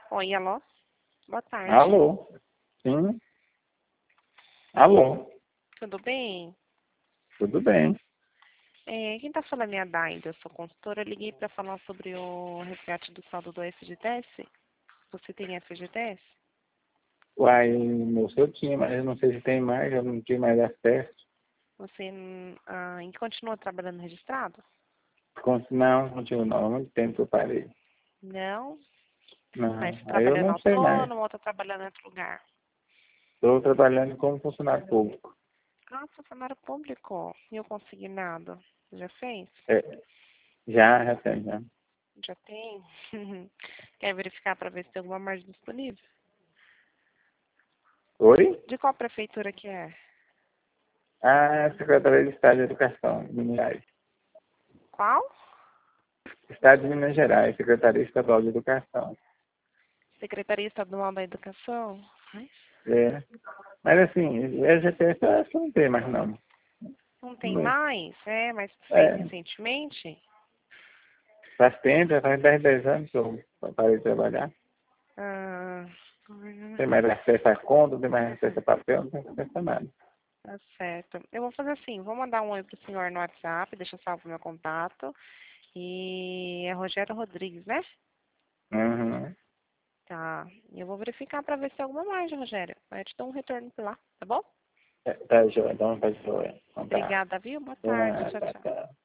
Oi, alô? Boa tarde. Alô? Sim? Alô? Tudo bem? Tudo bem? Quem está falando é a Daida, eu sou consultora. Eu liguei para falar sobre o resgate do saldo do FGTS. Você tem FGTS? Uai, moço, eu tinha, mas eu não sei se tem mais, eu não tinha mais acesso. Você continua trabalhando registrado? Não, continuo não, há muito tempo que eu parei. Não? Mas Não, aí eu trabalhando não sei mais. autônomo ou está trabalhando em outro lugar? Estou trabalhando como funcionário público. Ah, funcionário público. E o consignado? Já fez? É, já tem, já. Já tem? Quer verificar para ver se tem alguma margem disponível? Oi? De qual prefeitura que é? A Secretaria de Estado de Educação de Minas Gerais. Qual? Estado de Minas Gerais, Secretaria Estadual de Educação. Secretaria Estadual da Educação? Ai, É. Mas assim, FGTS eu acho que não tem mais não. não tem mais? Mas fez É, recentemente? faz tempo, já faz 10 anos que eu parei de trabalhar. Ah, Tem mais acesso à conta, tem mais acesso a papel, não tem acesso a nada. tá certo. Eu vou fazer assim, vou mandar um oi pro senhor no WhatsApp, deixa salvo meu contato. E é Rogério Rodrigues, né? Uhum. Tá. E eu vou verificar para ver se tem alguma margem, Rogério. Aí eu te dou um retorno por lá, tá bom? Tá joia, então tá joia. Então tá. Obrigada, viu? Boa tarde. Tá, Tchau, tá, tchau. tá.